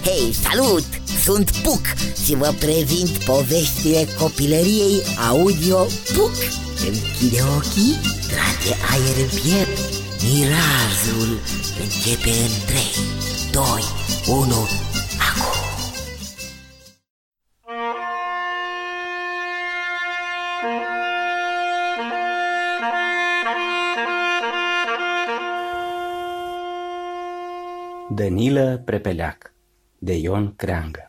Hei, salut! Sunt Puc și vă prezint poveștile copilăriei audio Puc. Închide ochii, trage aer în piept, mirazul începe în 3, 2, 1, acum! Dănilă Prepeleac de Ion Creangă.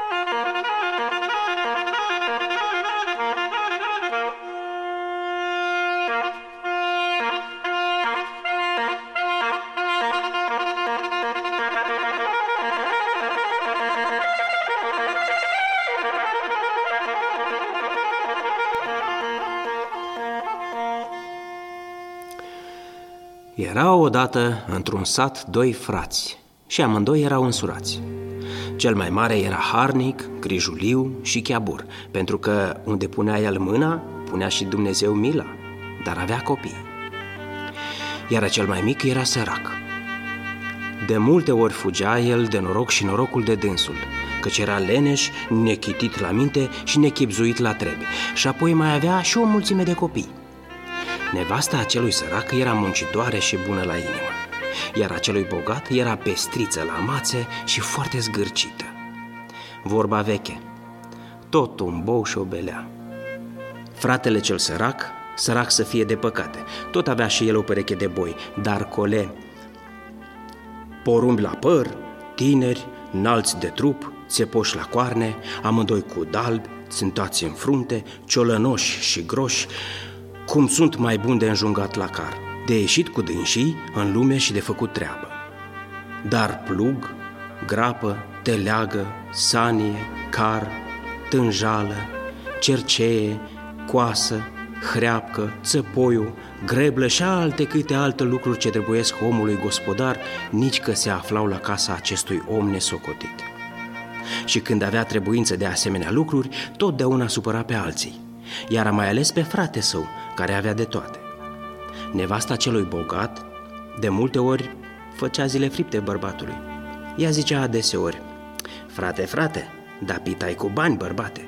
Erau odată într-un sat 2 frați și amândoi erau însurați. Cel mai mare era harnic, grijuliu și cheabur, pentru că unde punea el mâna, punea și Dumnezeu mila, dar avea copii. Iar cel mai mic era sărac. De multe ori fugea el de noroc și norocul de dânsul, căci era leneș, nechitit la minte și nechibzuit la trebe, și apoi mai avea și o mulțime de copii. Nevasta acelui sărac era muncitoare și bună la inimă, iar acelui bogat era pestriță la mațe și foarte zgârcită. Vorba veche, tot un bou și o belea. Fratele cel sărac să fie de păcate, tot avea și el o pereche de boi, dar cole porumbi la păr, tineri, înalți de trup, țepoși la coarne, amândoi cu dalbi, țântați în frunte, ciolănoși și groși, cum sunt mai buni de înjungat la car, de ieșit cu dânsii în lume și de făcut treabă. Dar plug, grapă, teleagă, sanie, car, tânjală, cercee, coasă, hreapcă, țăpoiu, greblă și alte câte alte lucruri ce trebuiesc omului gospodar, nici că se aflau la casa acestui om nesocotit. Și când avea trebuință de asemenea lucruri, totdeauna supăra pe alții, iar mai ales pe frate său, care avea de toate. Nevasta celui bogat de multe ori făcea zile fripte bărbatului. Ea zicea adeseori: frate, da pitai cu bani, bărbate.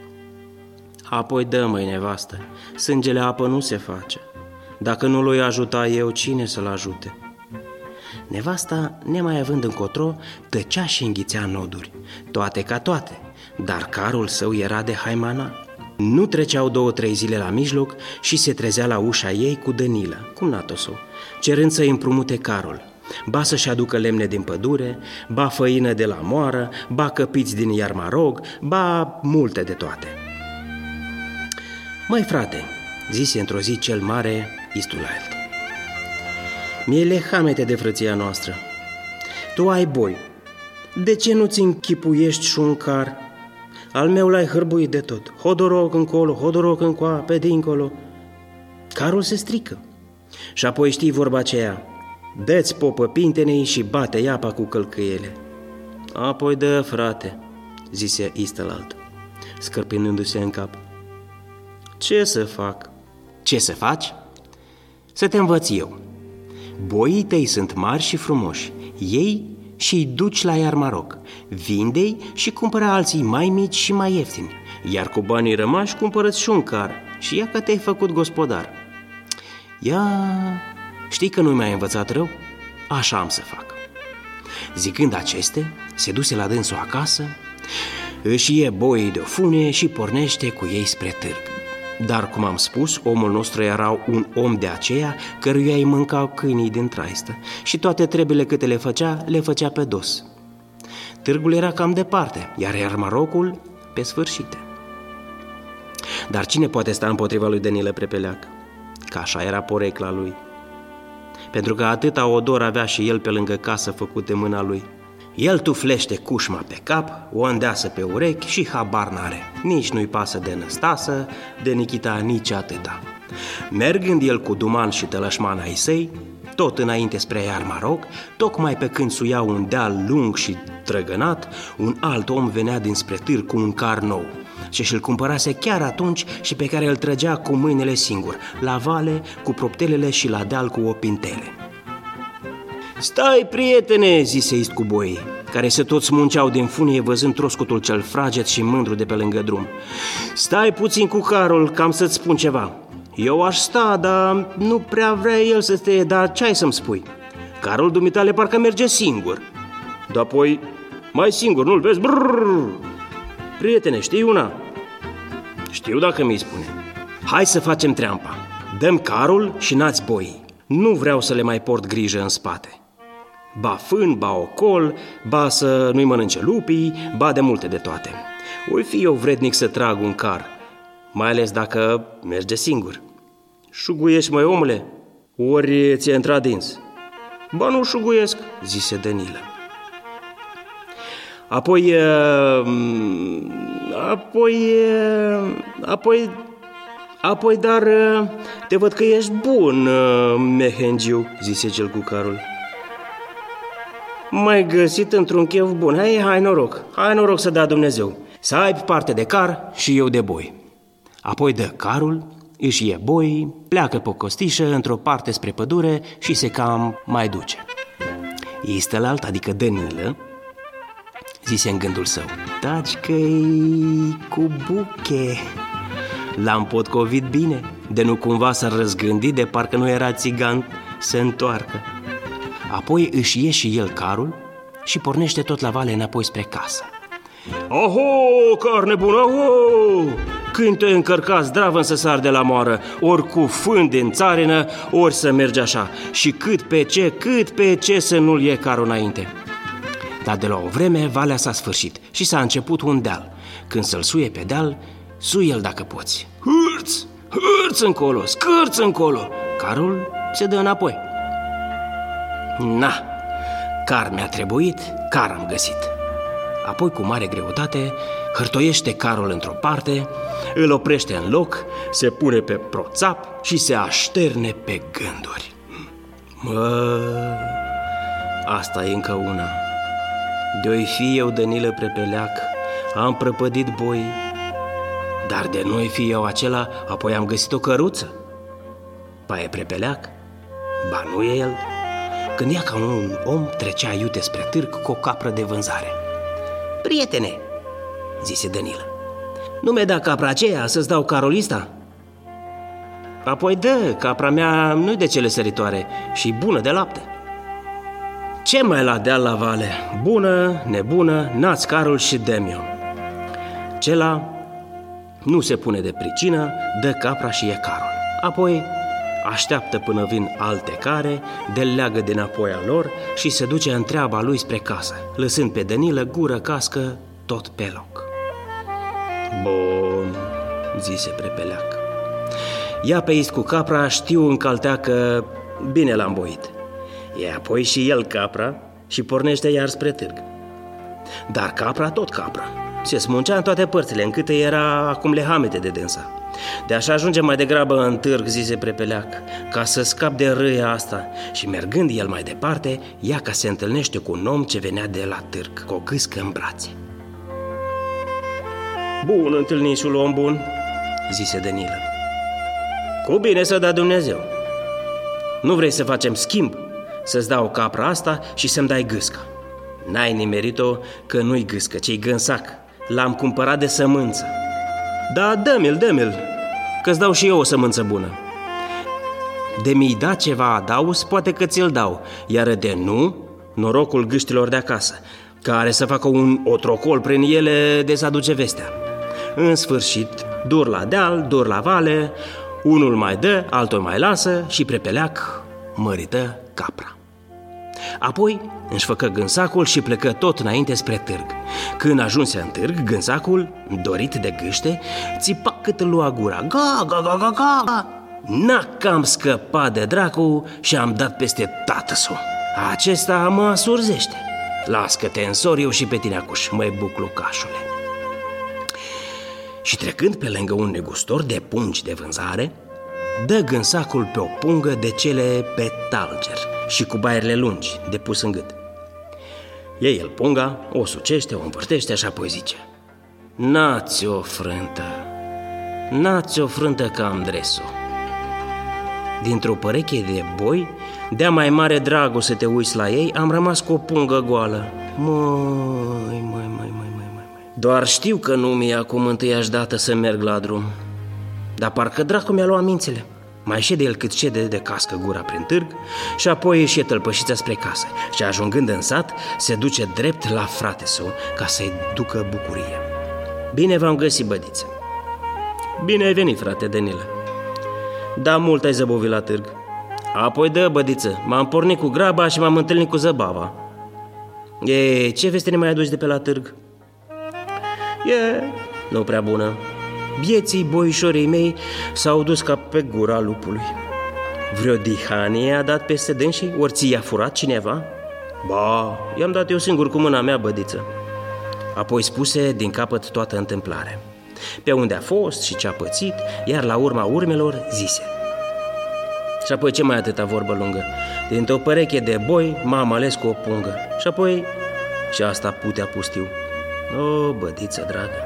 Apoi dă, măi, nevastă, sângele apă nu se face. Dacă nu l-o ajuta eu, cine să-l ajute? Nevasta, nemai având încotro, tăcea și înghițea noduri, toate ca toate, dar carul său era de haimana. Nu treceau 2-3 zile la mijloc și se trezea la ușa ei cu Dănilă, cumnatul său, cerând să-i împrumute carul, ba să-și aducă lemne din pădure, ba făină de la moară, ba căpiți din Iarmarog, ba multe de toate. Măi, frate, zise într-o zi cel mare istul la el, mie le hamete de frăția noastră. Tu ai boi, de ce nu-ți închipuiești și un car? Al meu l-ai hârbuit de tot, hodoroc încolo, hodoroc încoa, pe dincolo. Carul se strică. Și apoi știi vorba aceea: dă-ți popă pintenei și bate apa cu călcâiele. Apoi dă, frate, zise istălalt, scărpinându-se în cap. Ce să fac? Ce să faci? Să te învăț eu. Boii tăi sunt mari și frumoși, ei și-i duci la Iarmarog, vinde-i și cumpără alții mai mici și mai ieftini, iar cu banii rămași cumpără-ți și un car și ia că te-ai făcut gospodar. Ia, știi că nu mi-ai învățat rău? Așa am să fac. Zicând aceste, se duse la dânsul acasă, își ie boii de-o fune și pornește cu ei spre târg. Dar, cum am spus, omul nostru era un om de aceea căruia îi mâncau câinii din traistă și toate trebele câte le făcea pe dos. Târgul era cam departe, iar Iarmarogul pe sfârșite. Dar cine poate sta împotriva lui Dănilă Prepeleac? Că așa era porecla lui. Pentru că atâta odor avea și el pe lângă casă făcut de mâna lui. El tuflește cușma pe cap, o îndeasă pe urechi și habar n-are. Nici nu-i pasă de Năstasă, de Nichita, nici atâta. Mergând el cu duman și tălășman ai săi, tot înainte spre Iarmarog, tocmai pe când suia un deal lung și trăgănat, un alt om venea dinspre târg cu un car nou și și-l cumpărase chiar atunci și pe care îl trăgea cu mâinile singur, la vale cu proptelele și la deal cu opintele. Stai, prietene, zise ist cu boii, care se tot smunceau din funie văzând troscutul cel fraged și mândru de pe lângă drum. Stai puțin cu carul, cam să-ți spun ceva. Eu aș sta, dar nu prea vrea el să stea, dar ce ai să-mi spui? Carul dumitale parcă merge singur. Dar apoi, mai singur, nu-l vezi? Brrr. Prietene, știi una? Știu dacă mi-i spune. Hai să facem treampa. Dăm carul și n-ați boi. Nu vreau să le mai port grijă în spate. Ba fân, ba ocol, ba să nu-i mănânce lupii, ba de multe de toate. Oi fi eu vrednic să trag un car, mai ales dacă merge singur. Șuguiești, măi, omule? Ori ți-e intrat dins? Ba nu șuguiesc, zise Danilă. Apoi, dar te văd că ești bun, mehengiu, zise cel cu carul. M-ai găsit într-un chef bun. Hai noroc să dea Dumnezeu. Să ai parte de car și eu de boi. Apoi dă carul, își ie boi, pleacă pe o costișă într-o parte spre pădure și se cam mai duce. Istelalt, adică Danilă, zise în gândul său: taci că-i cu buche. L-am potcovit bine, de nu cumva s-a răzgândit de parcă nu era țigan să întoarcă. Apoi își ie și el carul și pornește tot la vale înapoi spre casă. Oho, carne bună, oho! Când te încărcați zdravă să sar de la moară, ori cu fân din țarină, ori să mergi așa. Și cât pe ce să nu-l ie carul înainte. Dar de la o vreme valea s-a sfârșit și s-a început un deal. Când să-l suie pe deal, suie-l dacă poți. Hârț încolo, scârț încolo. Carul se dă înapoi. Na, car mi-a trebuit, car am găsit. Apoi, cu mare greutate, hârtoiește carul într-o parte, îl oprește în loc, se pune pe proțap și se așterne pe gânduri. Asta e încă una. De-oi fi eu Danilă Prepeleac, am prăpădit boi, dar de nu-i fi eu acela, apoi am găsit o căruță. Ba e Prepeleac, ba nu e el. Când ea ca un om trecea iute spre târg cu o capră de vânzare. Prietene, zise Danilă, nu mi-e da capra aceea să-ți dau carul ăsta? Apoi dă, capra mea nu-i de cele săritoare și bună de lapte. Ce mai la deal la vale? Bună, nebună, n-ați carul și dă-mi-o. Cela nu se pune de pricină, dă capra și e carul. Apoi așteaptă până vin alte care, de-l leagă dinapoi a lor și se duce în treaba lui spre casă, lăsând pe Danilă gură cască tot pe loc. Bun, zise Prepeleac. Ia pe ist cu capra, știu în caltea că bine l-am boit. E apoi și el capra și pornește iar spre târg. Dar capra tot capra, se smuncea în toate părțile, încât era acum lehamete de dânsa. De așa ajunge mai degrabă în târg, zise Prepeleac, ca să scap de râia asta. Și mergând el mai departe, ia ca se întâlnește cu un om ce venea de la târg, cu o gâscă în brațe. Bun, întâlnișul om bun, zise Danilă. Cu bine să dea Dumnezeu. Nu vrei să facem schimb? Să-ți dau capra asta și să-mi dai gâsca. N-ai nimerit-o că nu-i gâscă, ci-i gânsac. L-am cumpărat de sămânță. Da, dă-mi-l, că-ți dau și eu o sămânță bună. De mi-i da ceva adaus, poate că ți-l dau, iar de nu, norocul gâștilor de acasă, care să facă un otrocol prin ele de să aduce vestea. În sfârșit, dur la deal, dur la vale, unul mai dă, altul mai lasă și Prepeleac mărită capra. Apoi își făcă gânsacul și plecă tot înainte spre târg. Când ajunse în târg, gânsacul, dorit de gâște, țipa cât îl lua gura. Ga, ga, ga, ga, ga! N-a cam scăpat de dracu și am dat peste tată-s-o. Acesta mă asurzește. Las că te însor eu și pe tine acuș, măi buclucașule. Și trecând pe lângă un negustor de pungi de vânzare, dă gânsacul pe o pungă de cele pe talger și cu baierele lungi de pus în gât. Ia el punga, o sucește, o învârtește și apoi zice: N-ați o frântă că am dres-o. Dintr-o pereche de boi, de-a mai mare dragul să te uiți la ei, am rămas cu o pungă goală. Măi. Doar știu că nu mi-e acum întâiași dată să merg la drum. Dar parcă dracu mi-a luat mințile. Mai șede el cât șede de cască gura prin târg și apoi își e tălpășița spre casă. Și ajungând în sat, se duce drept la frate său ca să-i ducă bucurie. Bine v-am găsit, bădiță. Bine ai venit, frate Danilă. Da, mult ai zăbovit la târg. Apoi dă, bădiță, m-am pornit cu graba și m-am întâlnit cu zăbava. Ce veste ne mai aduci de pe la târg? Nu prea bună. Bieții boișorii mei s-au dus ca pe gura lupului. Vreo dihanie a dat peste dânsii? Ori ți-i-a furat cineva? Ba, i-am dat eu singur cu mâna mea, bădiță. Apoi spuse din capăt toată întâmplarea. Pe unde a fost și ce a pățit, iar la urma urmelor zise. Și apoi ce mai atâta vorbă lungă? Dintr-o pereche de boi m-am ales cu o pungă. Și apoi și asta putea pustiu. O, bădiță dragă.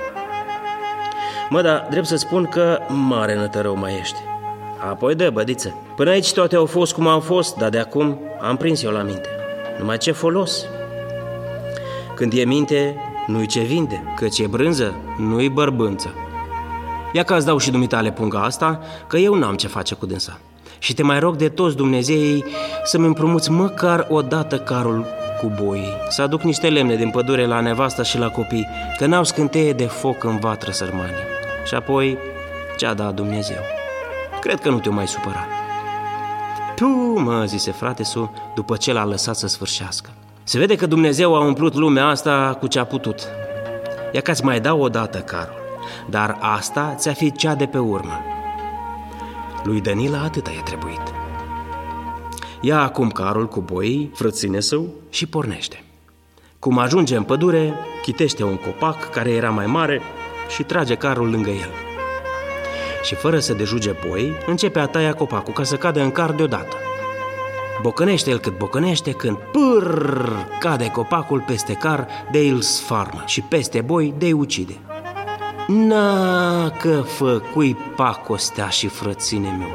Mă, da, drept să spun că mare nătărău mai ești. Apoi dă, bădiță. Până aici toate au fost cum au fost, dar de acum am prins eu la minte. Numai ce folos? Când e minte, nu-i ce vinde, căci e brânză, nu-i bărbânță. Ia că îți dau și dumitale punga asta, că eu n-am ce face cu dânsa. Și te mai rog de toți Dumnezeii să-mi împrumuți măcar o dată carul cu boii, să aduc niște lemne din pădure la nevasta și la copii, că n-au scânteie de foc în vatră sărmanii. Și apoi ce-a dat Dumnezeu. Cred că nu te-o mai supăra. Tu, mă, zise frate-su, după ce l-a lăsat să sfârșească. Se vede că Dumnezeu a umplut lumea asta cu ce-a putut. Ia că-ți mai dau o dată carul, dar asta ți-a fi cea de pe urmă. Lui Danila atâta i-a trebuit. Ia acum carul cu boii, frăține său, și pornește. Cum ajunge în pădure, chitește un copac care era mai mare și trage carul lângă el. Și fără să dejuge boii, începe a taia copacul ca să cadă în car deodată. Bocănește el cât bocănește, când pârr cade copacul peste car, de îl sfarmă și peste boi de îi ucide. Na, că făcui pacostea și frăține meu.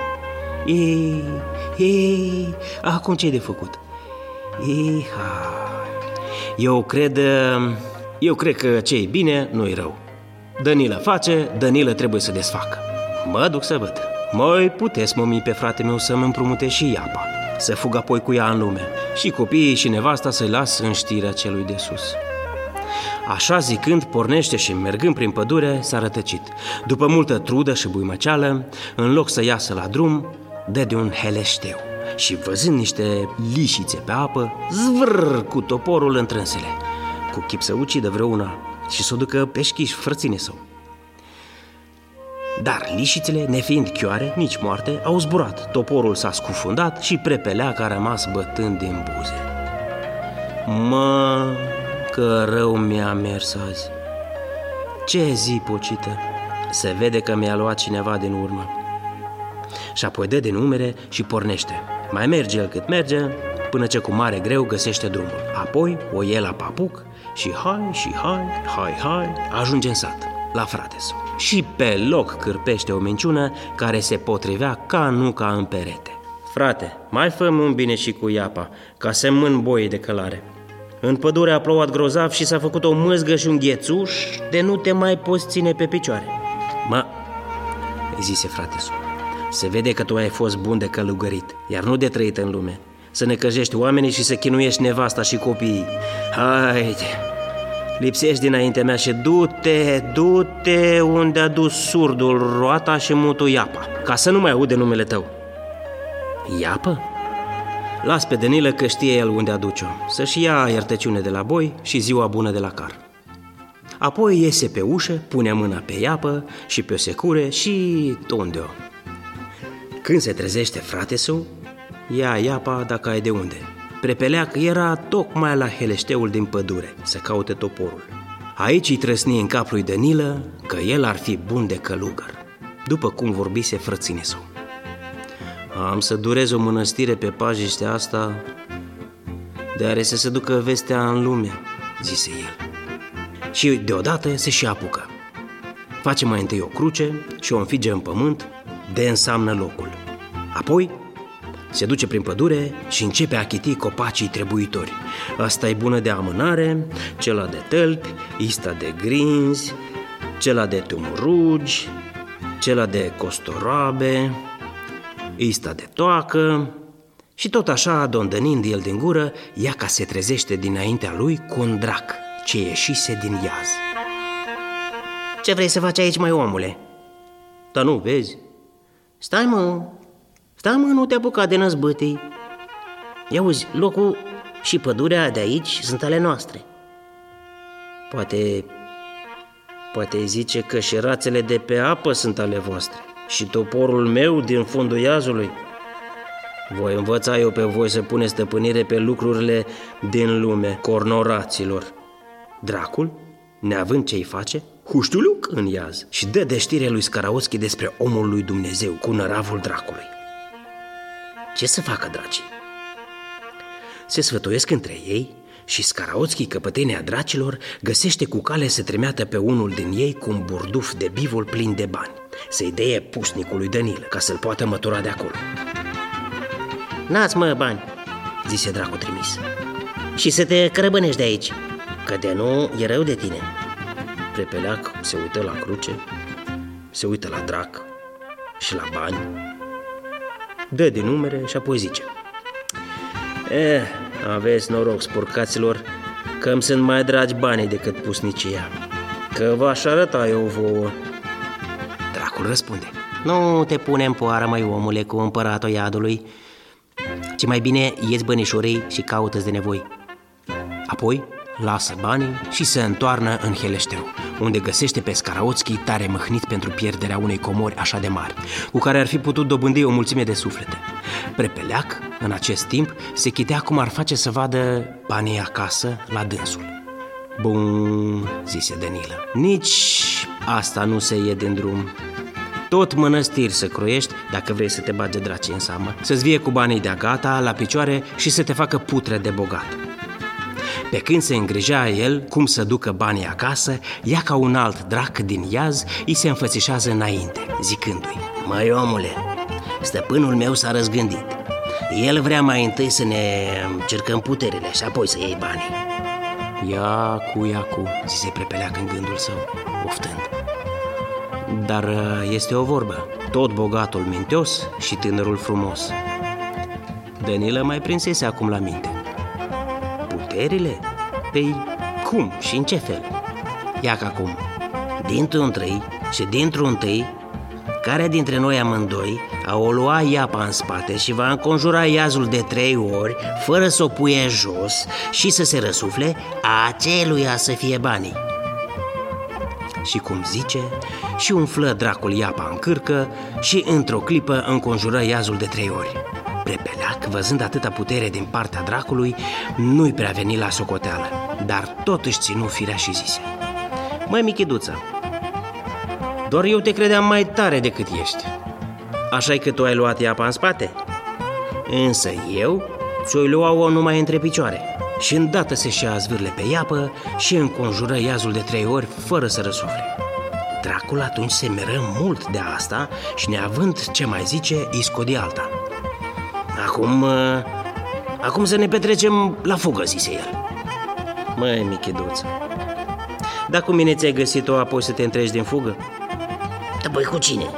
Acum ce-i de făcut? Eu cred că ce-i bine nu-i rău. Danilă face, Danilă trebuie să desfacă. Mă duc să văd. Mai puteți mămi pe frate meu să-mi împrumute și iapa, să fug apoi cu ea în lume, și copiii și nevasta să-i las în știrea celui de sus. Așa zicând, pornește și, mergând prin pădure, s-a rătăcit. După multă trudă și buimăceală, în loc să iasă la drum, dă de un heleșteu și, văzând niște lișițe pe apă, zvrr cu toporul întrânsele, cu chip să ucidă vreuna și să o ducă pe șchiș frăține său. Dar lișițele, nefiind chioare, nici moarte, au zburat, toporul s-a scufundat și prepeleaca a rămas bătând din buze. Mă, că rău mi-a mers azi. Ce zi pocită! Se vede că mi-a luat cineva din urmă. Și apoi dă din umere și pornește. Mai merge el cât merge, până ce cu mare greu găsește drumul. Apoi o ia la papuc și hai, ajunge în sat, la frate său. Și pe loc cârpește o minciună care se potrivea ca nuca în perete. Frate, mai fă-mi un bine și cu iapa, ca să mân boii de călare. În pădure a plouat grozav și s-a făcut o mâzgă și un ghețuș de nu te mai poți ține pe picioare. Mă, zise frate-su, se vede că tu ai fost bun de călugărit, iar nu de trăit în lume, să necăjești oamenii și să chinuiești nevasta și copiii. Haide, lipsești dinaintea mea și du-te unde a dus surdul roata și mutul iapa, ca să nu mai aude numele tău. Iapă? Las pe Danilă că știe el unde aduce-o, să-și ia iertăciune de la boi și ziua bună de la car. Apoi iese pe ușă, pune mâna pe iapă și pe o secure și tunde-o. Când se trezește frate său, ia iapa dacă ai de unde. Prepeleac era tocmai la heleșteul din pădure să caute toporul. Aici îi trăsni în cap lui Danilă că el ar fi bun de călugăr, după cum vorbise frăține său. Am să durez o mănăstire pe pajiștea asta, de are să se ducă vestea în lume, zise el. Și deodată se și apucă. Face mai întâi o cruce și o înfige în pământ de înseamnă locul. Apoi Se duce prin pădure și începe a chiti copacii trebuitori. Asta e bună de amânare, cela de tălpi, ista de grinzi, cela de tumrugi, cela de costoroabe, ista de toacă. Și tot așa, dondănind el din gură, Iaca se trezește dinaintea lui cu un drac ce ieșise din iaz. Ce vrei să faci aici, măi, omule? Dar nu vezi? Stai, mă, nu te apuca de năzbâtii. Ia uzi, locul și pădurea de aici sunt ale noastre. Poate zice că și rațele de pe apă sunt ale voastre și toporul meu din fundul iazului. Voi învăța eu pe voi să puneți stăpânire pe lucrurile din lume, cornoraților. Dracul, neavând ce-i face, huștuluc în iaz și dă de știre lui Scaraoschi despre omul lui Dumnezeu cu năravul dracului. Ce să facă dracii? Se sfătuiesc între ei și Scaraoschi, căpătenia dracilor, găsește cu cale să tremeată pe unul din ei cu un burduf de bivol plin de bani, să-i deie pusnicului Danilă, ca să-l poată mătura de acolo. N-ați, mă, bani, zise dracul trimis, și să te crăbănești de aici, că de nu e rău de tine. Prepeleac se uită la cruce, se uită la drac și la bani, dă din numere și apoi zice: aveți noroc, spurcaților, că îmi sunt mai dragi banii decât pusnicia, că v-aș arăta eu vouă. Dracul răspunde: nu te pune în poară, măi, omule, cu împăratul iadului, ci mai bine ieți bănișorii și caută-ți de nevoi. Apoi lasă banii și se întoarnă în Heleșteu, unde găsește pe Scaraoschi tare mâhnit pentru pierderea unei comori așa de mari, cu care ar fi putut dobândi o mulțime de suflete. Prepeleac, în acest timp, se chitea cum ar face să vadă banii acasă la dânsul. Bun, zise Danilă, nici asta nu se ie din drum. Tot mănăstiri să croiești dacă vrei să te bage dracii în seamă, să-ți vie cu banii de-a gata la picioare și să te facă putre de bogat. Pe când se îngrijea el cum să ducă banii acasă, ia ca un alt drac din iaz îi se înfățișează înainte, zicându-i: măi, omule, stăpânul meu s-a răzgândit. El vrea mai întâi să ne cercăm puterile și apoi să iei banii. Iacu, zise Prepeleac în gândul său, oftând. Dar este o vorbă, tot bogatul minteos și tânărul frumos. Danilă mai prinsese acum la minte. Puterile? Păi cum și în ce fel? Ia că acum, dintr-un trei și dintr-un tâi, care dintre noi amândoi a o lua iapa în spate și va înconjura iazul de 3 ori, fără să o puie jos și să se răsufle, aceluia să fie banii. Și cum zice, și umflă dracul iapa în cârcă și într-o clipă înconjură iazul de 3 ori. Prepeleac, văzând atâta putere din partea dracului, nu-i prea veni la socoteală, dar tot își ținu firea și zise: măi, Michiduță, doar eu te credeam mai tare decât ești. Așa-i că tu ai luat iapa în spate? Însă eu ți-o lua-o numai între picioare. Și îndată se și-a zvârle pe iapă și înconjură iazul de 3 ori fără să răsufle. Dracul atunci se miră mult de asta și, neavând ce mai zice, îi scodi alta. Acum să ne petrecem la fugă, zise el. Măi, Michiduță, dar cu mine ți-ai găsit-o apoi să te întreci din fugă? Da, băi, cu cine?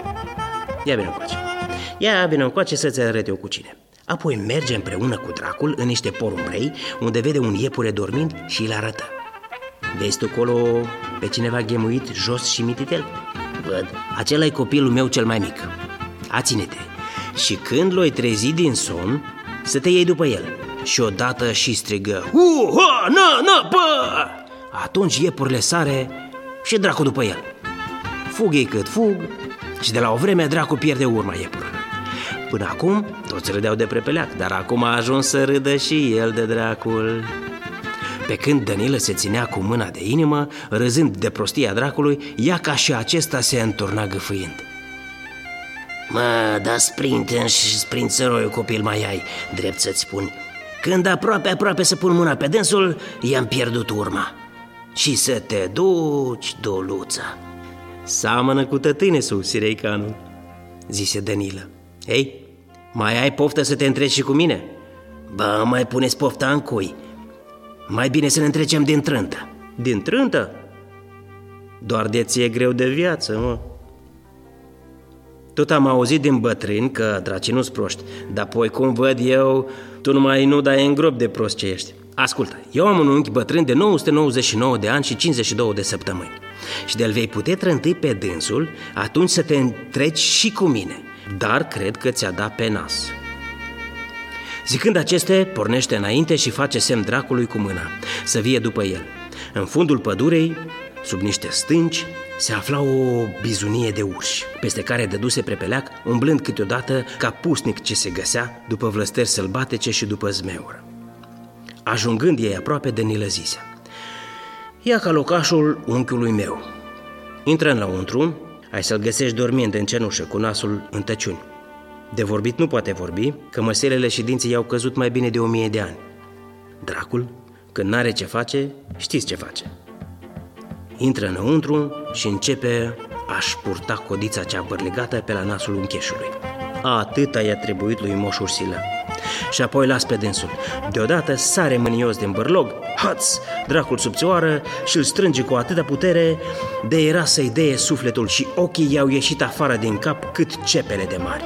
Ia vină încoace să-ți arăt eu cu cine. Apoi merge împreună cu dracul în niște porumbrei, unde vede un iepure dormind și îl arătă. Vezi tu acolo pe cineva ghemuit jos și mititel? Văd, acela-i copilul meu cel mai mic. Ține-te. Și când l-oi trezi din somn, să te iei după el. Și odată și strigă: ha, na, bă! Atunci iepurile sare și dracul după el. Fugă-i cât fug și de la o vreme dracul pierde urma iepurilor. Până acum toți râdeau de Prepeleac, dar acum a ajuns să râdă și el de dracul. Pe când Danilă se ținea cu mâna de inimă, râzând de prostia dracului, Iaca și acesta se înturna gâfâind. Mă, da sprinte și sprințăroi, copil mai ai, drept să-ți spun. Când aproape să pun mâna pe dânsul, i-am pierdut urma. Și să te duci, doluța. Seamănă cu tătânesul, Sireicanul, zise Danilă. Ei, Mai ai poftă să te întreci și cu mine? Bă, mai puneți pofta în cui. Mai bine să ne întrecem din trântă. Din trântă? Doar de ție greu de viață, mă. Tot am auzit din bătrâni că dracii nu-s proști, dar apoi cum văd eu, tu numai nu dai în grob de prost ce ești. Ascultă, eu am un unchi bătrân de 999 de ani și 52 de săptămâni și de-l vei putea trânti pe dânsul, atunci să te întreci și cu mine, dar cred că ți-a dat pe nas. Zicând aceste, pornește înainte și face semn dracului cu mâna să vie după el. În fundul pădurei, sub niște stânci, se afla o bizunie de urși, peste care dăduse prepeleac, umblând câteodată ca pusnic ce se găsea după vlăsteri sălbatice și după zmeură. Ajungând ei aproape, Danilă zise: ia ca locașul unchiului meu. Intră înăuntru, ai să-l găsești dormind în cenușă, cu nasul în tăciuni. De vorbit nu poate vorbi, că măselele și dinții i-au căzut mai bine de 1000 de ani. Dracul, când n-are ce face, știți ce face. Intră înăuntru și începe a-și purta codița cea bărlegată pe la nasul uncheșului. Atâta i-a trebuit lui Moș Ursilă. Și apoi las pe dânsul. Deodată sare mânios din bărlog, haț, dracul subțioară și îl strânge cu atâta putere de era să-i deie sufletul și ochii i-au ieșit afară din cap cât cepele de mari.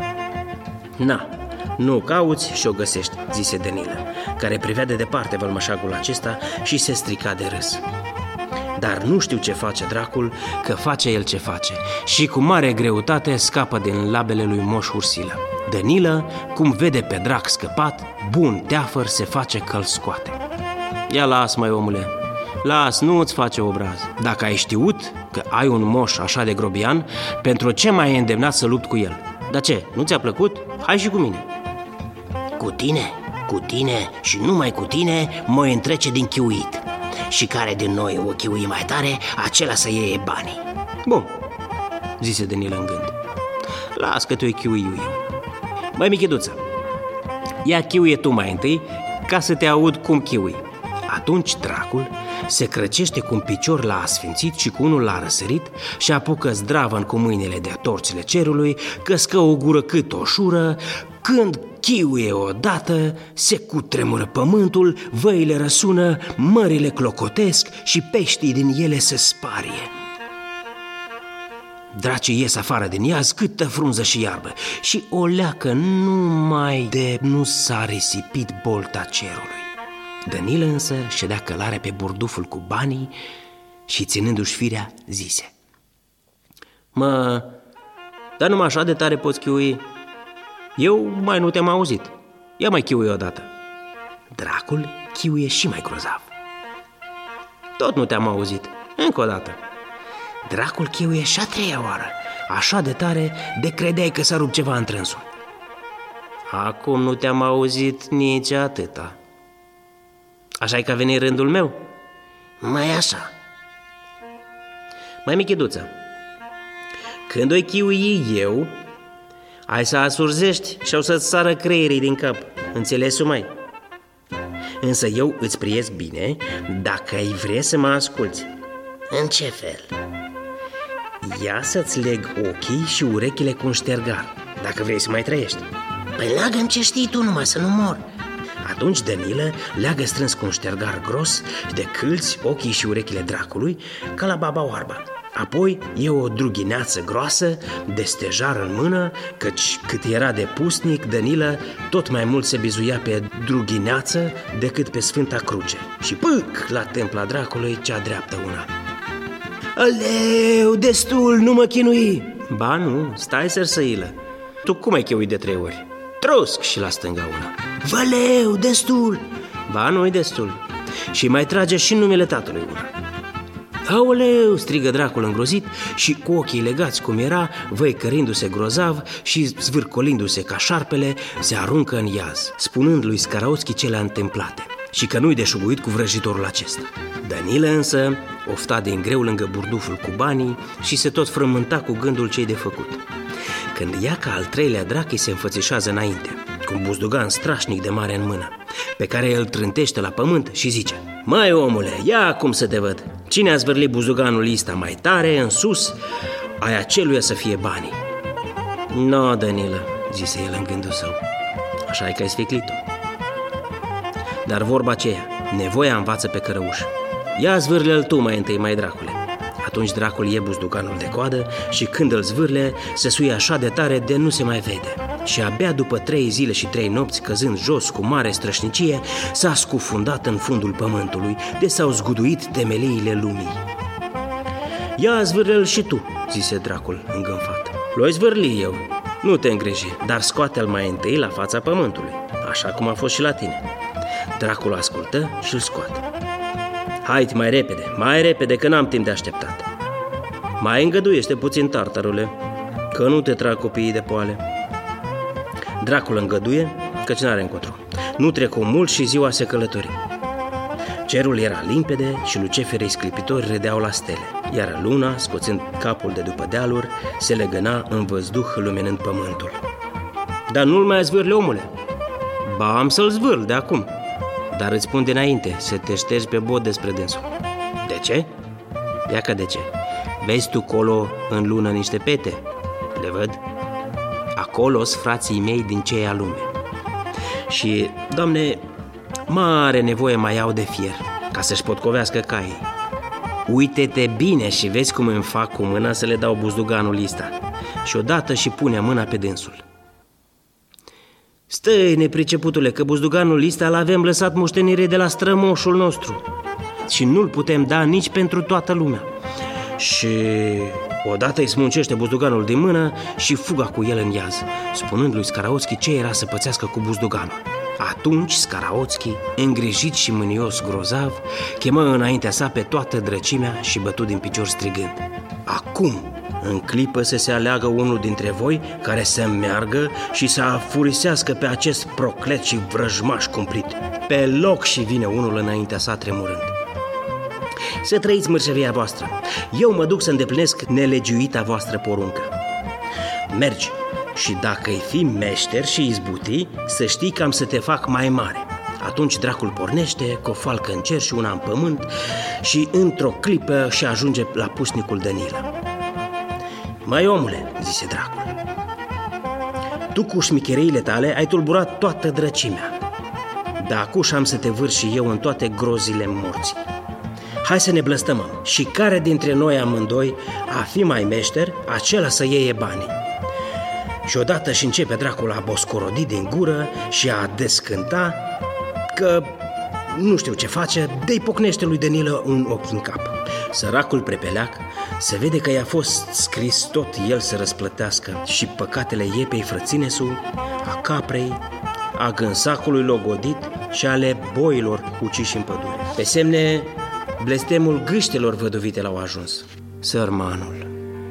Na, nu cauți și o găsești, zise Danilă, care privea de departe vălmășagul acesta și se strica de râs. Dar nu știu ce face dracul, că face el ce face și cu mare greutate scapă din labele lui Moș Ursilă. Danilă, cum vede pe drac scăpat, bun teafăr se face că-l scoate. Ia las, măi omule, las, nu-ți face obraz. Dacă ai știut că ai un moș așa de grobian, pentru ce m-ai îndemnat să lupt cu el? Dar ce, nu ți-a plăcut? Hai și cu mine. Cu tine? Cu tine și numai cu tine mă întrece din chiuit. Și care din noi o chiui mai tare, acela să iei banii. Bun, zise Danilă în gând. Las că te-o chiui eu. Băi, Michiduță, ia chiuie tu mai întâi, ca să te aud cum chiui. Atunci dracul se crăcește cu un picior la asfințit și cu unul la răsărit și apucă zdravăn cu mâinile de torțile cerului, căscă o gură cât o șură. Când chiuie odată, se cutremură pământul, văile răsună, mările clocotesc și peștii din ele se sparie. Dracii ies afară din iaz câtă frunză și iarbă și o leacă numai de nu s-a risipit bolta cerului. Danilă însă ședea călare pe burduful cu banii și, ținându-și firea, zise: mă, dar numai așa de tare poți chiui? Eu mai nu te-am auzit. Ia mai chiui odată. Dracul chiuie și mai grozav. Tot nu te-am auzit. Încă o dată. Dracul chiuie și a treia oară, așa de tare de credeai că s-a rupt ceva în trânsul. Acum nu te-am auzit nici atâta. Așa-i că a venit rândul meu? Mai așa. Mai, Michiduță, când o chiui eu, ai să asurzești și o să-ți sară creierii din cap. Înțeles-o, mai? Însă eu îți priesc bine dacă ai vrea să mă asculți. În ce fel? Ia să-ți leg ochii și urechile cu un ștergar, dacă vrei să mai trăiești. Păi leagă-mi ce știi tu numai să nu mor. Atunci Danilă leagă strâns cu un ștergar gros de câlți ochii și urechile dracului ca la baba oarba. Apoi e o drughineață groasă de stejar în mână, căci cât era de pusnic, Danilă tot mai mult se bizuia pe drughineață decât pe Sfânta Cruce. Și pâc la templa dracului cea dreaptă una. Aleu, destul, nu mă chinui! Ba nu, stai, Sărsăilă. Tu cum ai chiuit de 3 ori? Trosc și la stânga una. Văleu, destul! Ba nu-i destul. Și mai trage și numele tatălui una. Aoleu, strigă dracul îngrozit și cu ochii legați cum era, văicărindu-se grozav și zvârcolindu-se ca șarpele, se aruncă în iaz, spunând lui Scaraoschi cele întâmplate și că nu-i de șuguit cu vrăjitorul acesta. Danilă însă ofta din greu lângă burduful cu banii și se tot frământa cu gândul ce-i de făcut. Când ia ca al 3-lea drac îi se înfățișează înainte, cu un buzdugan strașnic de mare în mână, pe care îl trântește la pământ și zice: măi, omule, ia acum să te văd. Cine a zvârlit buzduganul ăsta mai tare, în sus, ai aceluia să fie banii. No, Danilă, zise el în gândul său. Așa e că ai sficlit-o. Dar vorba aceea, nevoia învață pe cărăuș. Ia zvârle-l tu mai întâi, mai dracule. Atunci dracul ie buzduganul de coadă și când îl zvârle, se suie așa de tare de nu se mai vede. Și abia după 3 zile și 3 nopți, căzând jos cu mare strășnicie, s-a scufundat în fundul pământului, de s-au zguduit temeliile lumii. Ia zvârle-l și tu, zise dracul îngânfat. L-o zvârli eu, nu te îngriji, dar scoate-l mai întâi la fața pământului, așa cum a fost și la tine. Dracul ascultă și îl scoate. Hai mai repede, că n-am timp de așteptat. Mai îngăduiește puțin, tartarule, că nu te trag copiii de poale. Dracul îngăduie, căci n-are încotro. Nu trecu mult și ziua se călători. Cerul era limpede și luceferii sclipitori râdeau la stele, iar luna, scoțând capul de după dealuri, se legăna în văzduh luminând pământul. Dar nu-l mai zvârle, omule. Ba, am să-l zvârl de acum. Dar îți spun dinainte să te ștergi pe bot despre dânsul. De ce? Ia că de ce. Vezi tu colo în lună niște pete? Le văd. Acolo-s frații mei din ceia lume. Și, Doamne, mare nevoie mai au de fier ca să-și potcovească caii. Uite-te bine și vezi cum îmi fac cu mâna să le dau buzduganul ăsta. Și odată și pune mâna pe dânsul. Stai, nepriceputule, că buzduganul ăsta l-avem lăsat moștenire de la strămoșul nostru și nu-l putem da nici pentru toată lumea. Și odată îi smuncește buzduganul din mână și fuga cu el în iaz, spunând lui Scaraoțchi ce era să pățească cu buzduganul. Atunci Scaraoțchi, îngrijit și mânios grozav, chemă înaintea sa pe toată drăcimea și bătu din picior strigând: Acum, în clipă să se aleagă unul dintre voi care să meargă și să afurisească pe acest proclet și vrăjmaș cumplit. Pe loc și vine unul înaintea sa tremurând. Să trăiți mărșăvia voastră, eu mă duc să îndeplinesc nelegiuita voastră poruncă. Mergi și dacă-i fi meșter și izbuti, să știi că am să te fac mai mare. Atunci dracul pornește cu o falcă în cer și una în pământ și într-o clipă și ajunge la pusnicul Danila. Mai omule, zise dracul, tu cu șmichereile tale ai tulburat toată drăcimea, dar acuși am să te vâr și eu în toate grozile morții. Hai să ne blăstămăm și care dintre noi amândoi a fi mai meșter, acela să iei banii. Și odată și începe dracul a boscorodi din gură și a descânta că nu știu ce face, de-i pocnește lui Danilă un ochi în cap. Săracul prepeleac se vede că i-a fost scris tot el să răsplătească și păcatele iepei frăținesu, a caprei, a gânsacului logodit și ale boilor uciși în pădure. Pe semne, blestemul gâștelor văduvite l-au ajuns. Sărmanul.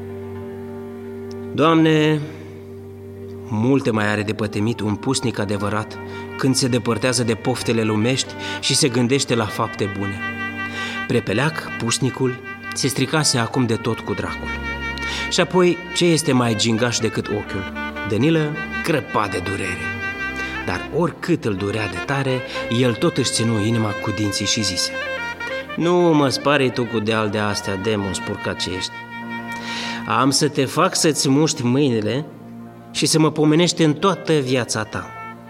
Doamne, multe mai are de pătimit un pusnic adevărat când se depărtează de poftele lumești și se gândește la fapte bune. Prepeleac, pusnicul, se stricase acum de tot cu dracul. Și apoi, ce este mai gingaș decât ochiul? Danilă crăpa de durere. Dar oricât îl durea de tare, el tot își ținu inima cu dinții și zise: Nu mă spari tu cu deal de astea, demon spurcat ce ești. Am să te fac să-ți muști mâinile și să mă pomenești în toată viața ta.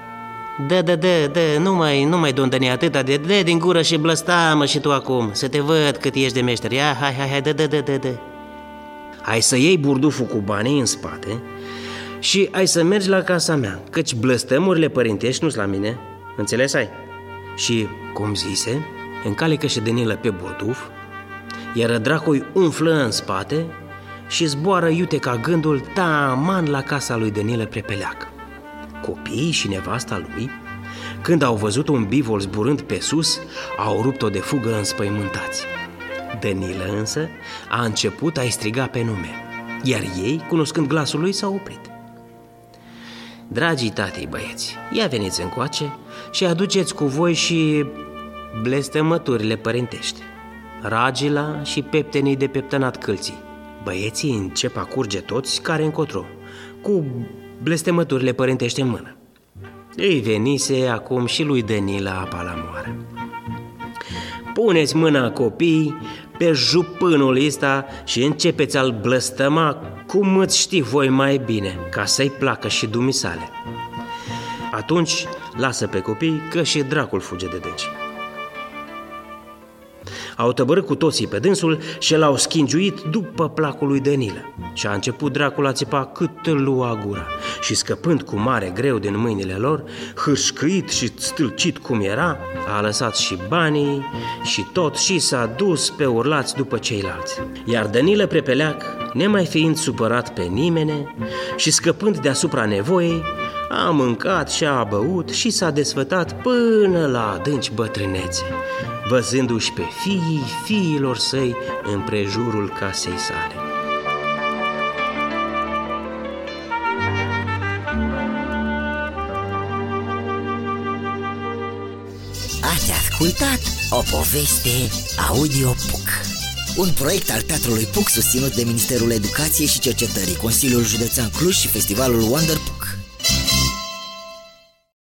Nu mai dondăni atâta, de din gură și blăstamă și tu acum, să te văd cât ești de meșter. Ia, hai, dă. Hai să iei burduful cu banii în spate și ai să mergi la casa mea, căci blăstămurile părintești nu-s la mine, înțeles ai? Și, cum zise, încalecă și Danilă pe burduf, iar dracul umflă în spate și zboară iute ca gândul taman la casa lui Danilă Prepeleac. Copiii și nevasta lui, când au văzut un bivol zburând pe sus, au rupt-o de fugă înspăimântați. Danilă însă a început a-i striga pe nume, iar ei, cunoscând glasul lui, s-au oprit. Dragii tatei băieți, ia veniți încoace și aduceți cu voi și blestemăturile părintești, ragila și peptenii de peptănat câlții. Băieții încep a curge toți care încotro, cu blestemăturile părintești în mână. Îi venise acum și lui Danilă apa la moară. Puneți mâna copii pe jupânul ăsta și începeți a-l blăstăma cum îți ști voi mai bine, ca să-i placă și dumisale. Atunci lasă pe copii, că și dracul fuge de deci. Au tăbărât cu toții pe dânsul și l-au schingiuit după placul lui Danilă. Și a început dracul a țipa cât îl lua gura. Și scăpând cu mare greu din mâinile lor, hârșcăit și stâlcit cum era, a lăsat și banii și tot și s-a dus pe urlați după ceilalți. Iar Danilă Prepeleac, nemai fiind supărat pe nimeni și scăpând deasupra nevoiei, a mâncat și a băut și s-a desfătat până la adânci bătrânețe, văzându-și pe fiilor săi împrejurul casei sale. Ați ascultat o poveste audio PUC, un proiect al Teatrului PUC susținut de Ministerul Educației și Cercetării, Consiliul Județean Cluj și Festivalul Wonder PUC.